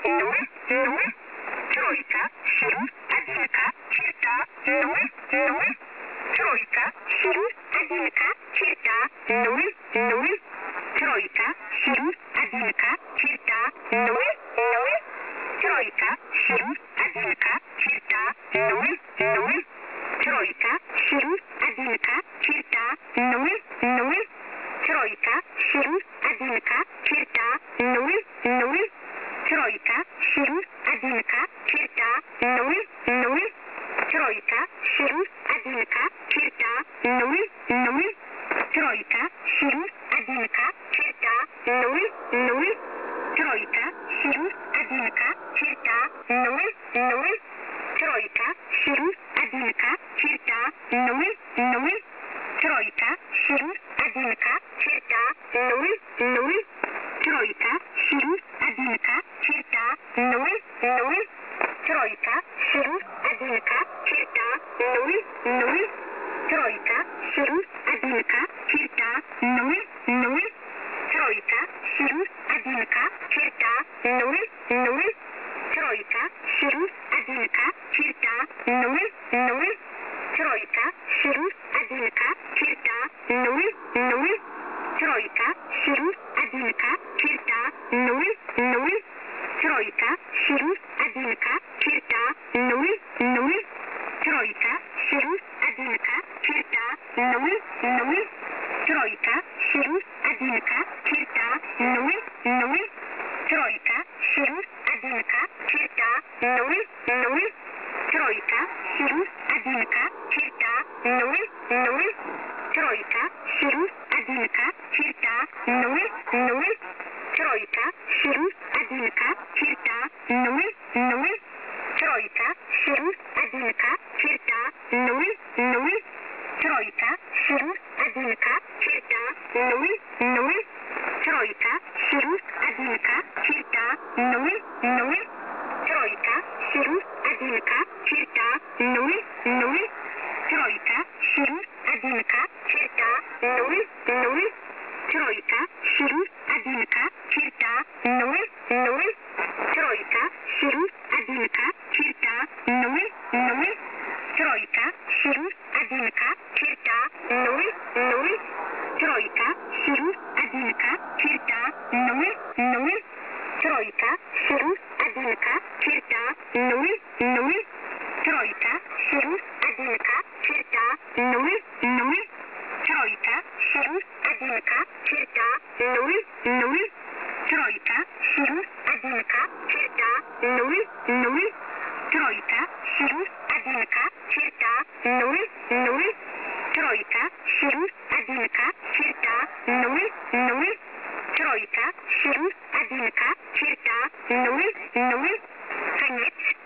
ноль, ноль, тройка, семь, одинка, черта, ноль, ноль, тройка, семь, одинка, черта, ноль, ноль, тройка, семь, одинка, черта, ноль, ноль, тройка, семь, одинка, черта, ноль, ноль, тройка, семь, одинка, черта, ноль, ноль, тройка, семь, одинка, черта, ноль, ноль, тройка, семь, одинка, черта, ноль, ноль, тройка, семь, одинка, черта, ноль, ноль, тройка, семь, одинка, черта, ноль, ноль, тройка, семь, одинка, черта, ноль, ноль, тройка, семь, одинка, черта, ноль, ноль, тройка, семь, одинка, черта, ноль, ноль, тройка, семь, одинка, черта, ноль, ноль, тройка, семь, одинка, черта, ноль, ноль, тройка, семь, одинка, черта, ноль, ноль, тройка, семь, одинка, черта, ноль, ноль, тройка, семь, одинка, черта, ноль, ноль, тройка, семь, одинка, черта, ноль, ноль, тройка, семь, одинка, черта, ноль, ноль, тройка, семь, одинка, черта, ноль, ноль, тройка, семь, одинка, черта, ноль, ноль, тройка, семь, одинка, черта, ноль, ноль, тройка, семь, одинка, черта, ноль, ноль, тройка, семь, одинка, черта, ноль, ноль, тройка, семь, одинка, черта, ноль, ноль, тройка, семь, одинка, черта, ноль, ноль, тройка, семь, одинка, черта, ноль, ноль, тройка, семь, одинка, черта, ноль, ноль, тройка, семь, одинка, черта, ноль, ноль, тройка, семь, одинка, черта, ноль, ноль, тройка, семь, одинка, черта, ноль, ноль, тройка, семь, одинка, черта, ноль, ноль, тройка, семь, одинка, черта, ноль, ноль, тройка, семь, одинка, черта, ноль, ноль, тройка, семь, одинка, черта, ноль, ноль, тройка, семь, одинка, черта, ноль, ноль, тройка, семь, одинка, черта, ноль, ноль, тройка, семь, одинка, черта, ноль, ноль, тройка, семь, одинка, черта, ноль, ноль, тройка, семь, одинка, черта, ноль, ноль, тройка, семь, одинка, черта, ноль, ноль, тройка, семь, одинка, черта, ноль, ноль, конец.